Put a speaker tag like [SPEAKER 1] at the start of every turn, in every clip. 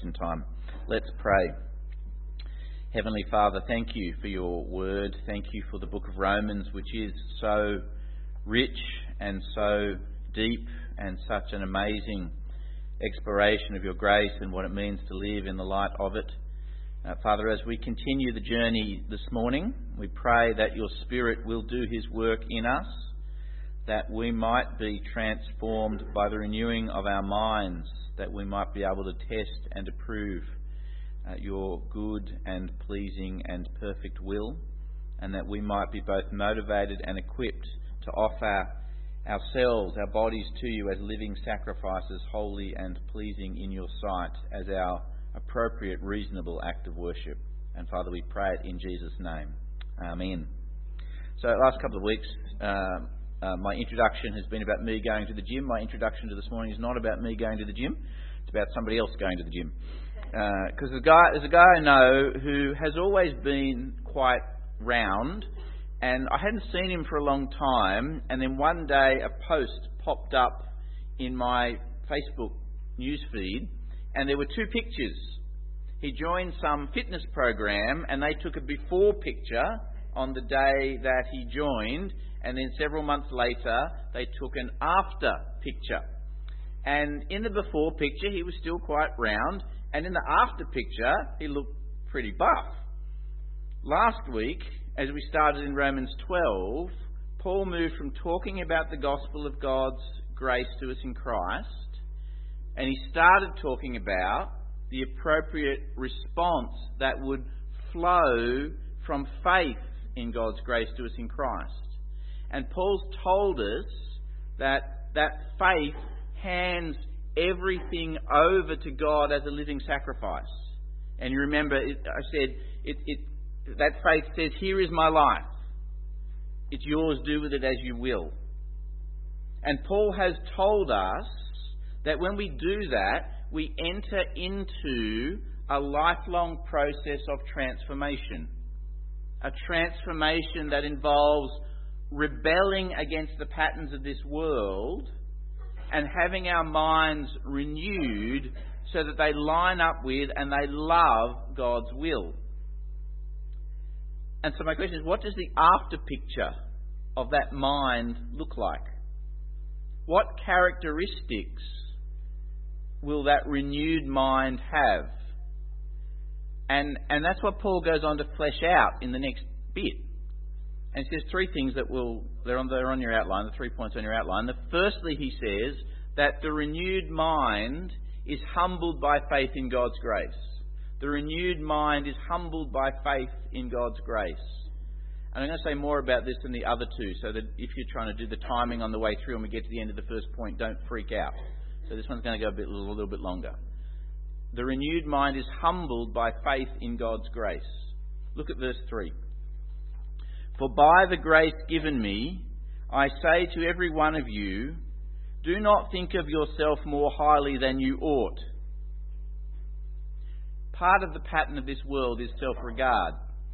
[SPEAKER 1] devotion time. Let's pray. Heavenly Father, thank you for your word. Thank you for the book of Romans, which is so rich and so deep and such an amazing exploration of your grace and what it means to live in the light of it. Father, as we continue the journey this morning, we pray that your Spirit will do his work in us, that we might be transformed by the renewing of our minds, that we might be able to test and approve your good and pleasing and perfect will, and that we might be both motivated and equipped to offer ourselves, our bodies to you as living sacrifices, holy and pleasing in your sight, as our appropriate, reasonable act of worship. And Father, we pray it in Jesus' name. Amen. So, last couple of weeks, my introduction has been about me going to the gym. My introduction to this morning is not about me going to the gym. It's about somebody else going to the gym. Because there's a guy I know who has always been quite round, and I hadn't seen him for a long time, and then one day a post popped up in my Facebook newsfeed, and there were two pictures. He joined some fitness program, and they took a before picture on the day that he joined, and then several months later they took an after picture. And in the before picture he was still quite round, and in the after picture he looked pretty buff. Last week, as we started in Romans 12, Paul moved from talking about the gospel of God's grace to us in Christ, and he started talking about the appropriate response that would flow from faith in God's grace to us in Christ. And Paul's told us that faith hands everything over to God as a living sacrifice. And you remember, I said, that faith says, here is my life. It's yours, do with it as you will. And Paul has told us that when we do that, we enter into a lifelong process of transformation. A transformation that involves rebelling against the patterns of this world and having our minds renewed so that they line up with and they love God's will. And so my question is, what does the after picture of that mind look like? What characteristics will that renewed mind have? And that's what Paul goes on to flesh out in the next bit. And he says three things that they're on your outline, the 3 points on your outline. Firstly, he says that the renewed mind is humbled by faith in God's grace. The renewed mind is humbled by faith in God's grace. And I'm going to say more about this than the other two, so that if you're trying to do the timing on the way through and we get to the end of the first point, don't freak out. So this one's going to go a little bit longer. The renewed mind is humbled by faith in God's grace. Look at verse 3. For by the grace given me, I say to every one of you, do not think of yourself more highly than you ought. Part of the pattern of this world is self-regard.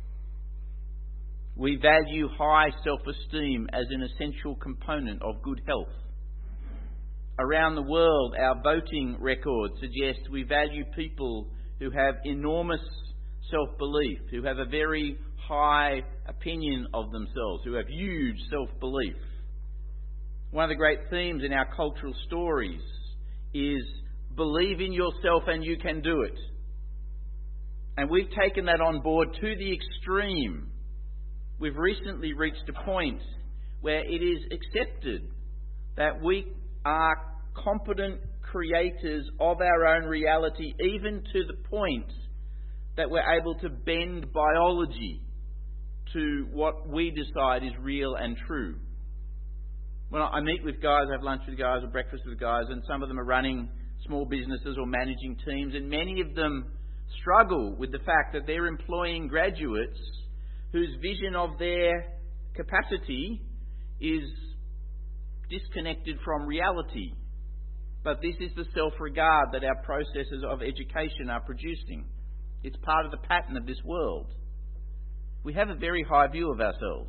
[SPEAKER 1] We value high self-esteem as an essential component of good health. Around the world, our voting records suggest we value people who have enormous self-belief, who have a very high opinion of themselves, who have huge self-belief. One of the great themes in our cultural stories is believe in yourself and you can do it. And we've taken that on board to the extreme. We've recently reached a point where it is accepted that we are competent creators of our own reality, even to the point that we're able to bend biology to what we decide is real and true. When I meet with guys, I have lunch with guys or breakfast with guys, and some of them are running small businesses or managing teams, and many of them struggle with the fact that they're employing graduates whose vision of their capacity is disconnected from reality. But this is the self-regard that our processes of education are producing. It's part of the pattern of this world. We have a very high view of ourselves.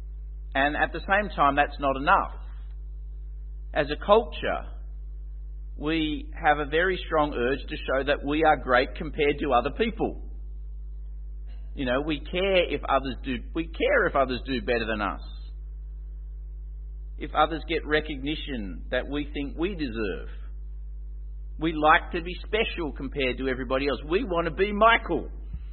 [SPEAKER 1] And at the same time, that's not enough. As a culture, we have a very strong urge to show that we are great compared to other people. We care if others do better than us. If others get recognition that we think we deserve. We like to be special compared to everybody else. We want to be Michael.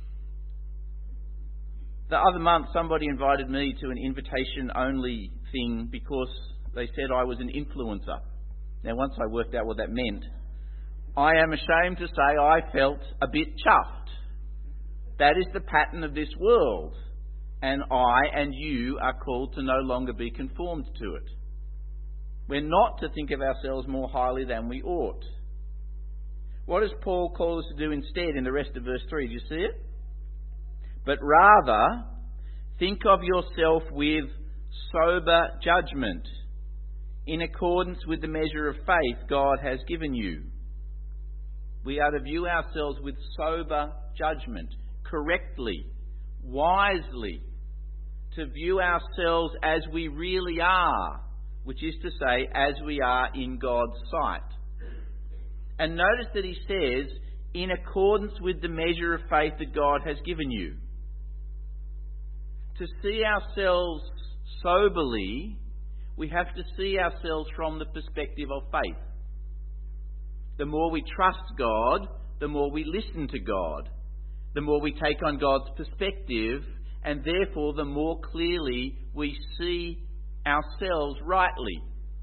[SPEAKER 1] The other month, somebody invited me to an invitation-only thing because they said I was an influencer. Now, once I worked out what that meant, I am ashamed to say I felt a bit chuffed. That is the pattern of this world, and I and you are called to no longer be conformed to it. We're not to think of ourselves more highly than we ought. What does Paul call us to do instead in the rest of verse 3? Do you see it? But rather, think of yourself with sober judgment, in accordance with the measure of faith God has given you. We are to view ourselves with sober judgment, correctly, wisely, to view ourselves as we really are, which is to say, as we are in God's sight. And notice that he says, in accordance with the measure of faith that God has given you. To see ourselves soberly, we have to see ourselves from the perspective of faith. The more we trust God, the more we listen to God. The more we take on God's perspective, and therefore the more clearly we see ourselves rightly.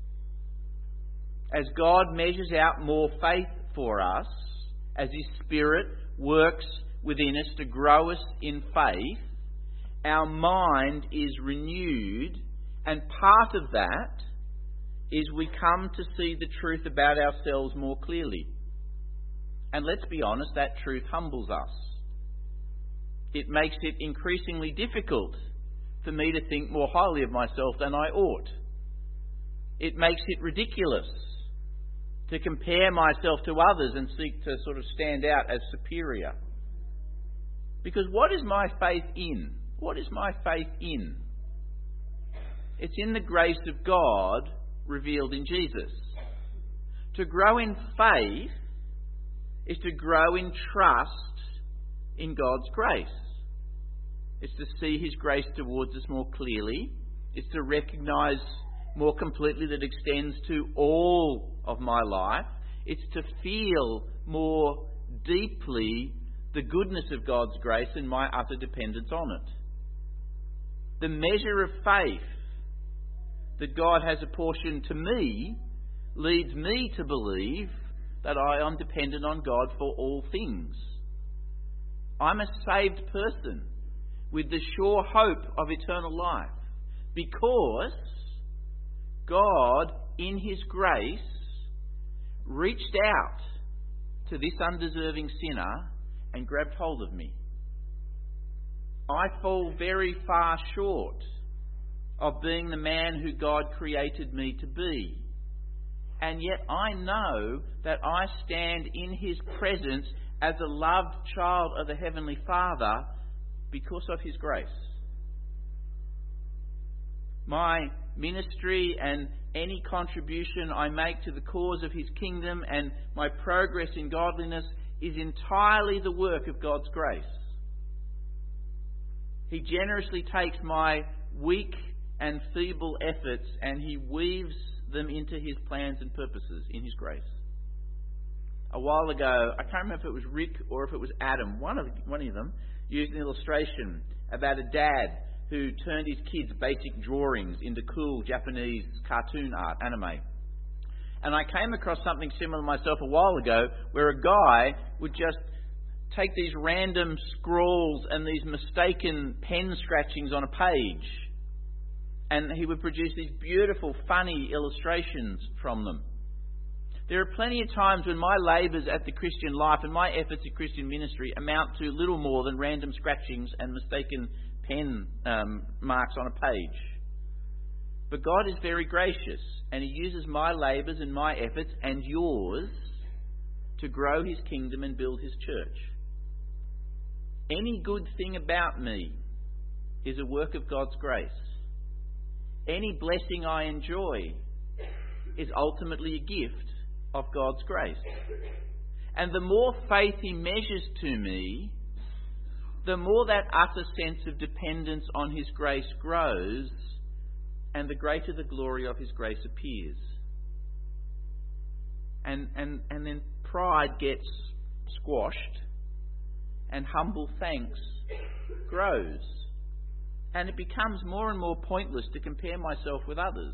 [SPEAKER 1] As God measures out more faith for us, as His Spirit works within us to grow us in faith, our mind is renewed, and part of that is we come to see the truth about ourselves more clearly. And let's be honest, that truth humbles us. It makes it increasingly difficult for me to think more highly of myself than I ought. It makes it ridiculous to compare myself to others and seek to sort of stand out as superior. Because what is my faith in? What is my faith in? It's in the grace of God revealed in Jesus. To grow in faith is to grow in trust in God's grace. It's to see His grace towards us more clearly. It's to recognise more completely that it extends to all of my life. It's to feel more deeply the goodness of God's grace and my utter dependence on it. The measure of faith that God has apportioned to me leads me to believe that I am dependent on God for all things. I'm a saved person with the sure hope of eternal life because God, in His grace, reached out to this undeserving sinner and grabbed hold of me. I fall very far short of being the man who God created me to be. And yet I know that I stand in His presence as a loved child of the Heavenly Father because of His grace. My ministry and any contribution I make to the cause of His kingdom and my progress in godliness is entirely the work of God's grace. He generously takes my weak and feeble efforts and He weaves them into His plans and purposes in His grace. A while ago, I can't remember if it was Rick or if it was Adam, one of them used an illustration about a dad who turned his kids' basic drawings into cool Japanese cartoon art, anime. And I came across something similar myself a while ago where a guy would just take these random scrawls and these mistaken pen scratchings on a page, and he would produce these beautiful, funny illustrations from them. There are plenty of times when my labours at the Christian life and my efforts at Christian ministry amount to little more than random scratchings and mistaken pen marks on a page. But God is very gracious, and He uses my labours and my efforts and yours to grow His kingdom and build His church. Any good thing about me is a work of God's grace. Any blessing I enjoy is ultimately a gift of God's grace. And the more faith he measures to me, the more that utter sense of dependence on his grace grows, and the greater the glory of his grace appears. And then pride gets squashed, and humble thanks grows. And it becomes more and more pointless to compare myself with others.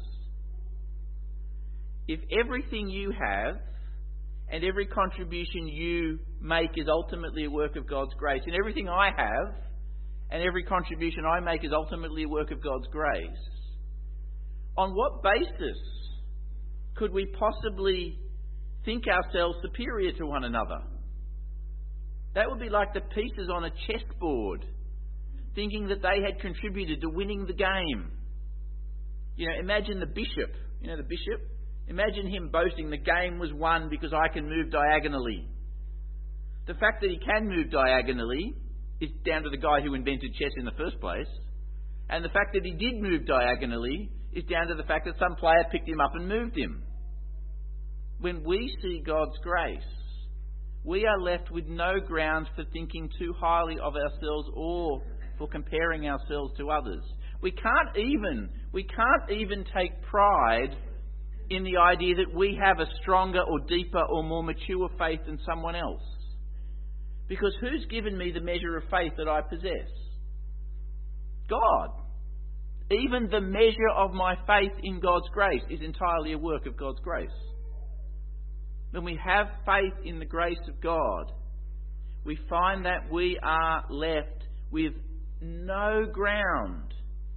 [SPEAKER 1] If everything you have and every contribution you make is ultimately a work of God's grace, and everything I have and every contribution I make is ultimately a work of God's grace, on what basis could we possibly think ourselves superior to one another? That would be like the pieces on a chessboard thinking that they had contributed to winning the game. Imagine the bishop. The bishop? Imagine him boasting the game was won because I can move diagonally. The fact that he can move diagonally is down to the guy who invented chess in the first place. And the fact that he did move diagonally is down to the fact that some player picked him up and moved him. When we see God's grace, we are left with no grounds for thinking too highly of ourselves or for comparing ourselves to others. We can't even take pride in the idea that we have a stronger or deeper or more mature faith than someone else. Because who's given me the measure of faith that I possess? God. Even the measure of my faith in God's grace is entirely a work of God's grace. When we have faith in the grace of God, we find that we are left with no ground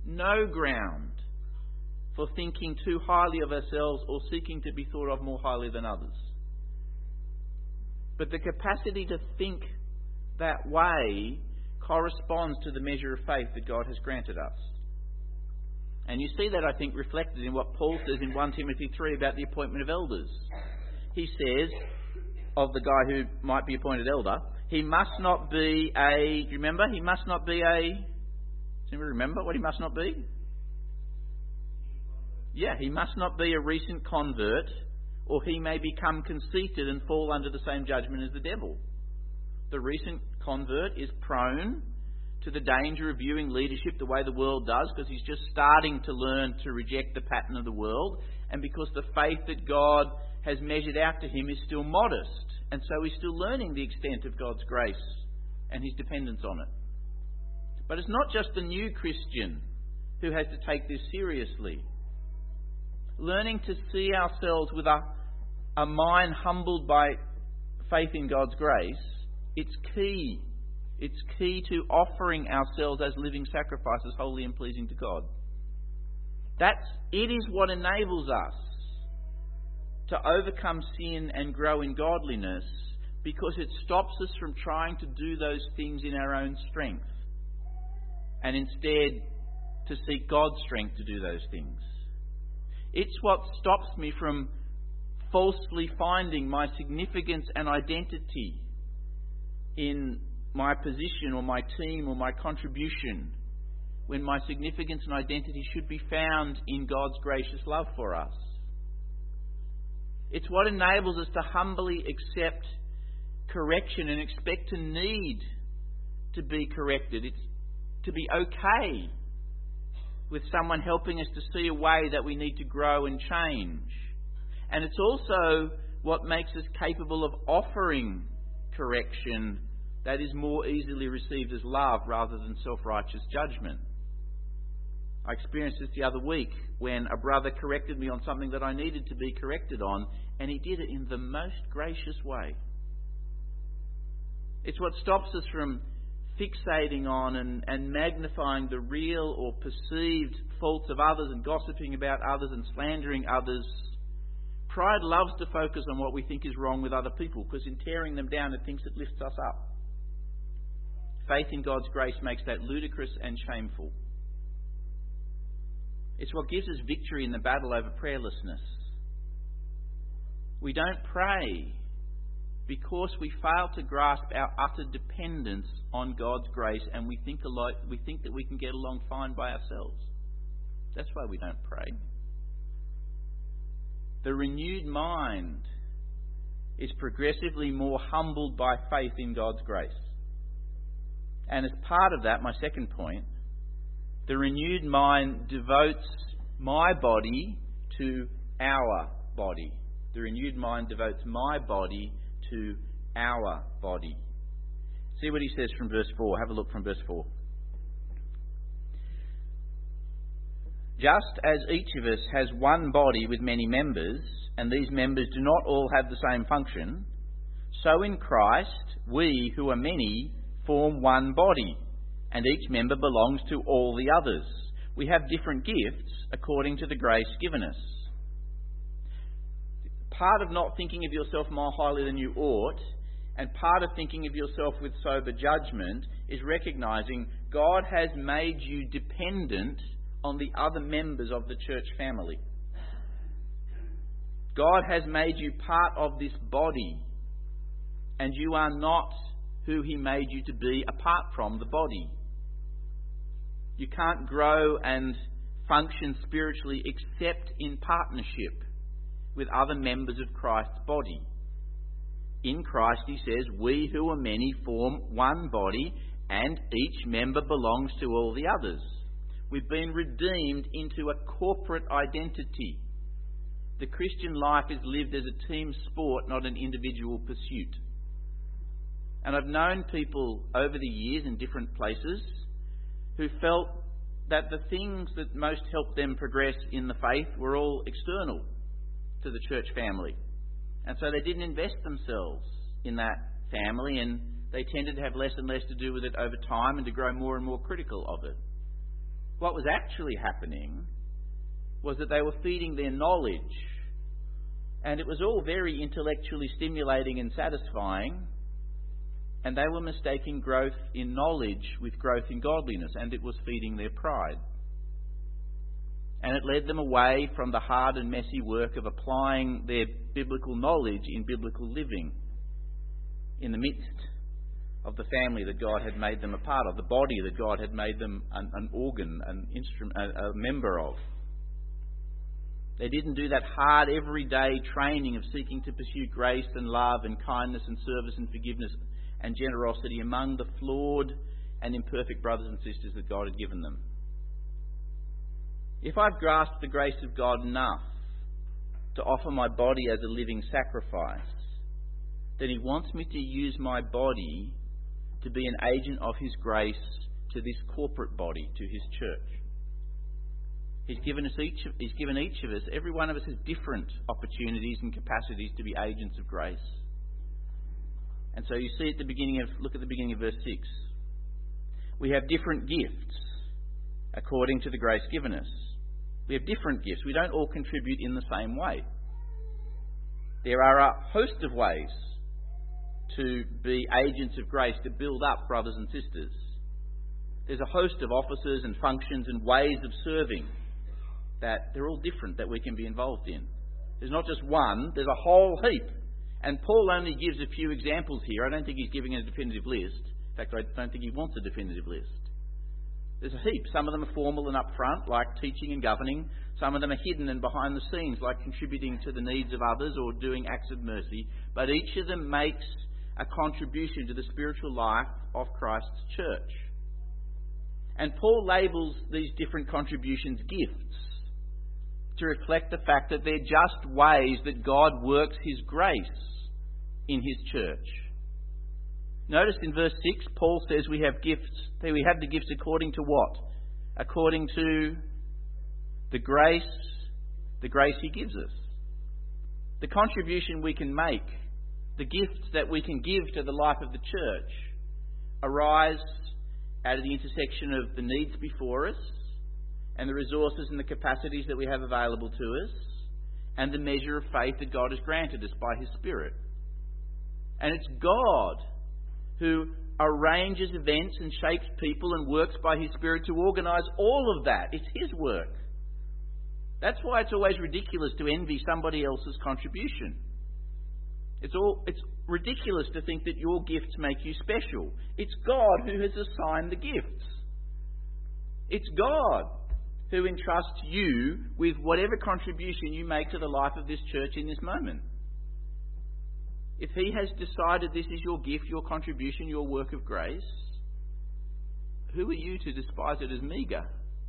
[SPEAKER 1] for thinking too highly of ourselves or seeking to be thought of more highly than others. But the capacity to think that way corresponds to the measure of faith that God has granted us. And you see that, I think, reflected in what Paul says in 1 Timothy 3 about the appointment of elders. He says of the guy who might be appointed elder, he must not be a... Do you remember? He must not be a... Does anybody remember what he must not be? Yeah, he must not be a recent convert, or he may become conceited and fall under the same judgment as the devil. The recent convert is prone to the danger of viewing leadership the way the world does, because he's just starting to learn to reject the pattern of the world, and because the faith that God has measured out to him is still modest, and so he's still learning the extent of God's grace and his dependence on it. But it's not just the new Christian who has to take this seriously. Learning to see ourselves with a mind humbled by faith in God's grace, it's key. It's key to offering ourselves as living sacrifices, holy and pleasing to God. It is what enables us to overcome sin and grow in godliness, because it stops us from trying to do those things in our own strength, and instead to seek God's strength to do those things. It's what stops me from falsely finding my significance and identity in my position or my team or my contribution, when my significance and identity should be found in God's gracious love for us. It's what enables us to humbly accept correction and expect to need to be corrected. It's to be okay with someone helping us to see a way that we need to grow and change. And it's also what makes us capable of offering correction that is more easily received as love rather than self-righteous judgment. I experienced this the other week when a brother corrected me on something that I needed to be corrected on, and he did it in the most gracious way. It's what stops us from fixating on and magnifying the real or perceived faults of others and gossiping about others and slandering others. Pride loves to focus on what we think is wrong with other people, because in tearing them down it thinks it lifts us up. Faith in God's grace makes that ludicrous and shameful. It's what gives us victory in the battle over prayerlessness. We don't pray because we fail to grasp our utter dependence on God's grace, and we think that we can get along fine by ourselves. That's why we don't pray. The renewed mind is progressively more humbled by faith in God's grace. And as part of that, my second point, the renewed mind devotes my body to our body. The renewed mind devotes my body to our body. See what he says from verse 4. Have a look from verse 4. Just as each of us has one body with many members, and these members do not all have the same function, so in Christ we who are many form one body, and each member belongs to all the others. We have different gifts according to the grace given us. Part of not thinking of yourself more highly than you ought, and part of thinking of yourself with sober judgment, is recognising God has made you dependent on the other members of the church family. God has made you part of this body, and you are not who He made you to be apart from the body. You can't grow and function spiritually except in partnership with other members of Christ's body. In Christ, he says, we who are many form one body, and each member belongs to all the others. We've been redeemed into a corporate identity. The Christian life is lived as a team sport, not an individual pursuit. And I've known people over the years in different places who felt that the things that most helped them progress in the faith were all external to the church family. And so they didn't invest themselves in that family, and they tended to have less and less to do with it over time and to grow more and more critical of it. What was actually happening was that they were feeding their knowledge, and it was all very intellectually stimulating and satisfying, and they were mistaking growth in knowledge with growth in godliness, and it was feeding their pride. And it led them away from the hard and messy work of applying their biblical knowledge in biblical living in the midst of the family that God had made them a part of, the body that God had made them an organ, an instrument, a member of. They didn't do that hard everyday training of seeking to pursue grace and love and kindness and service and forgiveness and generosity among the flawed and imperfect brothers and sisters that God had given them. If I've grasped the grace of God enough to offer my body as a living sacrifice, then He wants me to use my body to be an agent of His grace to this corporate body, to His church. He's given each of us, every one of us has different opportunities and capacities to be agents of grace. And so you see look at the beginning of verse 6. We have different gifts according to the grace given us. We have different gifts. We don't all contribute in the same way. There are a host of ways to be agents of grace, to build up brothers and sisters. There's a host of offices and functions and ways of serving that they're all different that we can be involved in. There's not just one, there's a whole heap. And Paul only gives a few examples here. I don't think he's giving a definitive list. In fact, I don't think he wants a definitive list. There's a heap. Some of them are formal and upfront, like teaching and governing. Some of them are hidden and behind the scenes, like contributing to the needs of others or doing acts of mercy. But each of them makes a contribution to the spiritual life of Christ's church. And Paul labels these different contributions gifts to reflect the fact that they're just ways that God works His grace in His church. Notice in verse 6, Paul says we have gifts. We have the gifts according to what? According to the grace He gives us. The contribution we can make, the gifts that we can give to the life of the church, arise out of the intersection of the needs before us and the resources and the capacities that we have available to us and the measure of faith that God has granted us by His Spirit. And it's God who arranges events and shapes people and works by His Spirit to organise all of that. It's His work. That's why it's always ridiculous to envy somebody else's contribution. It's ridiculous to think that your gifts make you special. It's God who has assigned the gifts. It's God who entrusts you with whatever contribution you make to the life of this church in this moment. if He has decided this is your gift, your contribution, your work of grace, who are you to despise it as meagre?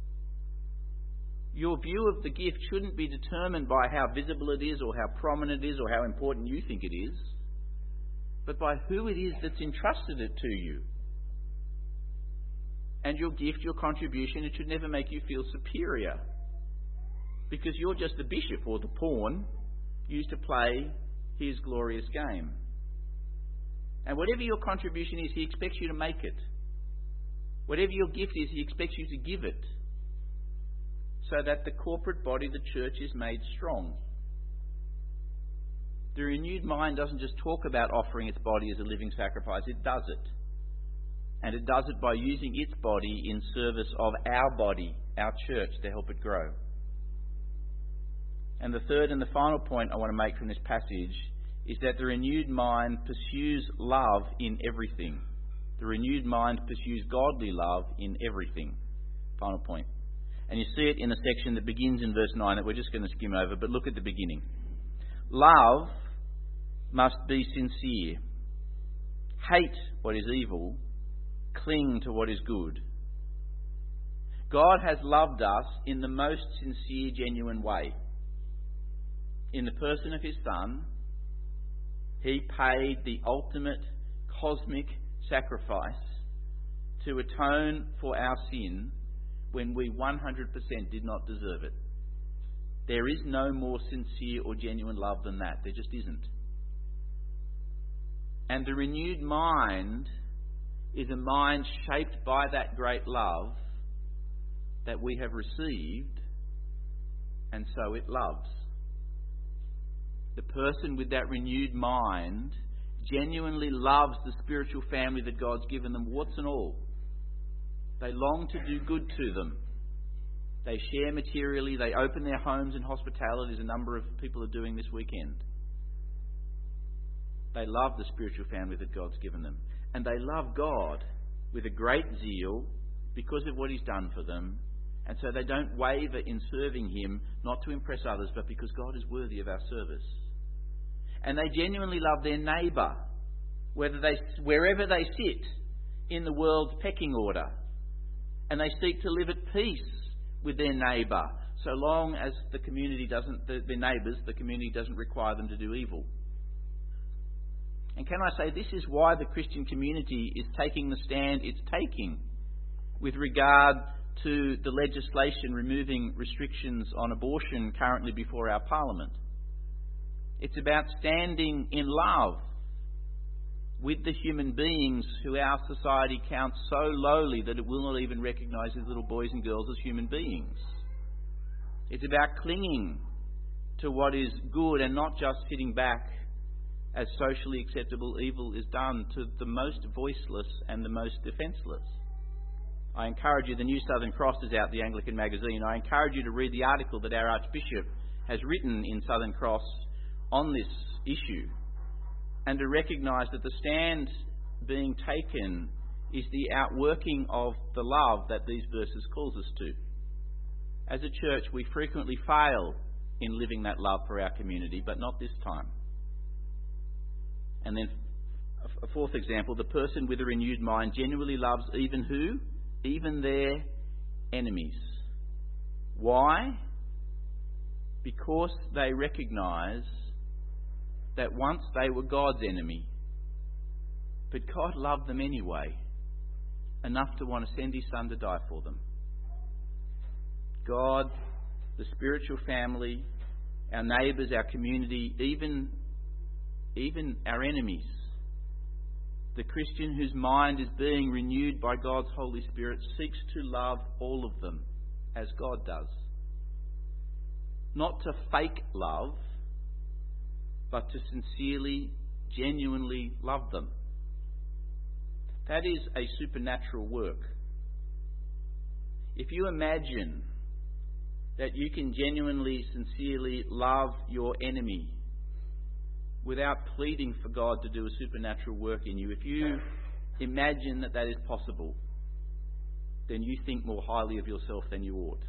[SPEAKER 1] Your view of the gift shouldn't be determined by how visible it is or how prominent it is or how important you think it is, but by who it is that's entrusted it to you. And your gift, your contribution, it should never make you feel superior, because you're just the bishop or the pawn used to play His glorious game. And whatever your contribution is, He expects you to make it. Whatever your gift is, He expects you to give it, so that the corporate body, the church, is made strong. The renewed mind doesn't just talk about offering its body as a living sacrifice, it does it. And it does it by using its body in service of our body, our church, to help it grow. And the third and the final point I want to make from this passage is that the renewed mind pursues love in everything. The renewed mind pursues godly love in everything. Final point. And you see it in the section that begins in verse 9 that we're just going to skim over, but look at the beginning. Love must be sincere. Hate what is evil. Cling to what is good. God has loved us in the most sincere, genuine way. In the person of His Son, He paid the ultimate cosmic sacrifice to atone for our sin when we 100% did not deserve it. There is no more sincere or genuine love than that. There just isn't. And the renewed mind is a mind shaped by that great love that we have received, and so it loves. The person with that renewed mind genuinely loves the spiritual family that God's given them, warts and all. They long to do good to them. They share materially. They open their homes in hospitality, as a number of people are doing this weekend. They love the spiritual family that God's given them. And they love God with a great zeal because of what He's done for them. And so they don't waver in serving Him, not to impress others, but because God is worthy of our service. And they genuinely love their neighbour, wherever they sit in the world's pecking order. And they seek to live at peace with their neighbour, so long as the community the community doesn't require them to do evil. And can I say, this is why the Christian community is taking the stand it's taking with regard to the legislation removing restrictions on abortion currently before our Parliament. It's about standing in love with the human beings who our society counts so lowly that it will not even recognise as little boys and girls as human beings. It's about clinging to what is good and not just sitting back as socially acceptable evil is done to the most voiceless and the most defenceless. I encourage you, the new Southern Cross is out, the Anglican magazine. I encourage you to read the article that our Archbishop has written in Southern Cross on this issue, and to recognise that the stand being taken is the outworking of the love that these verses calls us to. As a church, we frequently fail in living that love for our community, but not this time. And then a fourth example, the person with a renewed mind genuinely loves even who? Even their enemies. Why? Because they recognise that once they were God's enemy, but God loved them anyway, enough to want to send His Son to die for them. God, the spiritual family, our neighbours, our community, even our enemies. The Christian whose mind is being renewed by God's Holy Spirit seeks to love all of them as God does. Not to fake love, but to sincerely, genuinely love them. That is a supernatural work. If you imagine that you can genuinely, sincerely love your enemy without pleading for God to do a supernatural work in you, if you imagine that that is possible, then you think more highly of yourself than you ought.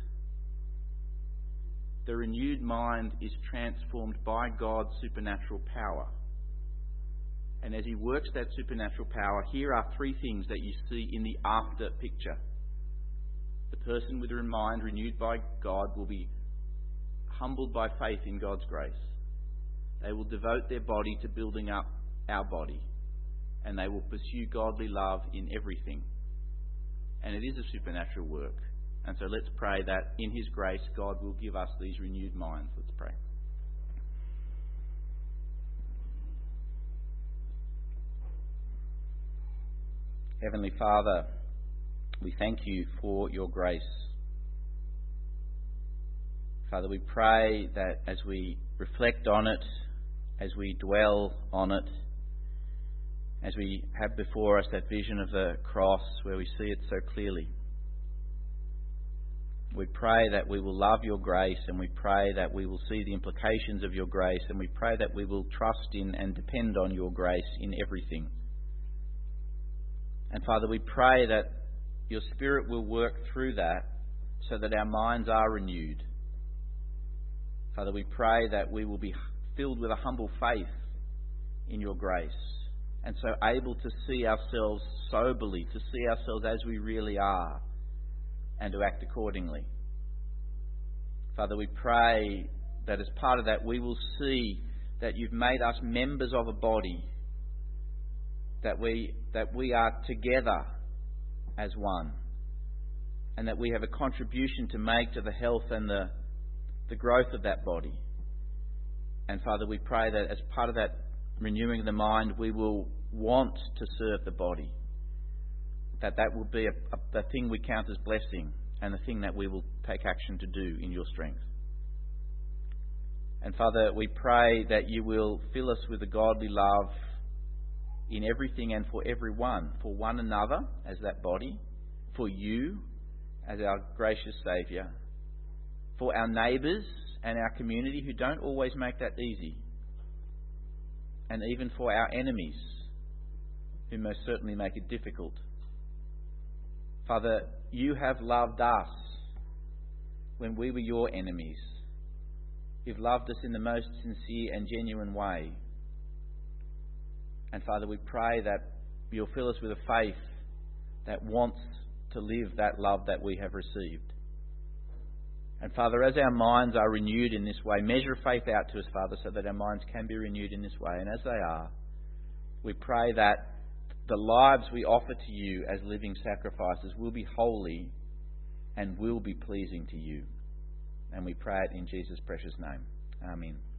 [SPEAKER 1] The renewed mind is transformed by God's supernatural power. And as he works that supernatural power, here are three things that you see in the after picture. The person with a mind renewed by God will be humbled by faith in God's grace. They will devote their body to building up our body. And they will pursue godly love in everything. And it is a supernatural work. And so let's pray that in his grace, God will give us these renewed minds. Let's pray. Heavenly Father, we thank you for your grace. Father, we pray that as we reflect on it, as we dwell on it, as we have before us that vision of the cross where we see it so clearly, we pray that we will love your grace, and we pray that we will see the implications of your grace, and we pray that we will trust in and depend on your grace in everything. And Father, we pray that your Spirit will work through that so that our minds are renewed. Father, we pray that we will be filled with a humble faith in your grace, and so able to see ourselves soberly, to see ourselves as we really are, and to act accordingly. Father, we pray that as part of that we will see that you've made us members of a body, that we are together as one, and that we have a contribution to make to the health and the growth of that body. And Father, we pray that as part of that renewing of the mind, we will want to serve the body, that will be a thing we count as blessing, and the thing that we will take action to do in your strength. And Father, we pray that you will fill us with a godly love in everything and for everyone, for one another as that body, for you as our gracious Saviour, for our neighbours and our community who don't always make that easy, and even for our enemies who most certainly make it difficult. Father, you have loved us when we were your enemies. You've loved us in the most sincere and genuine way. And Father, we pray that you'll fill us with a faith that wants to live that love that we have received. And Father, as our minds are renewed in this way, measure faith out to us, Father, so that our minds can be renewed in this way. And as they are, we pray that the lives we offer to you as living sacrifices will be holy and will be pleasing to you. And we pray it in Jesus' precious name. Amen.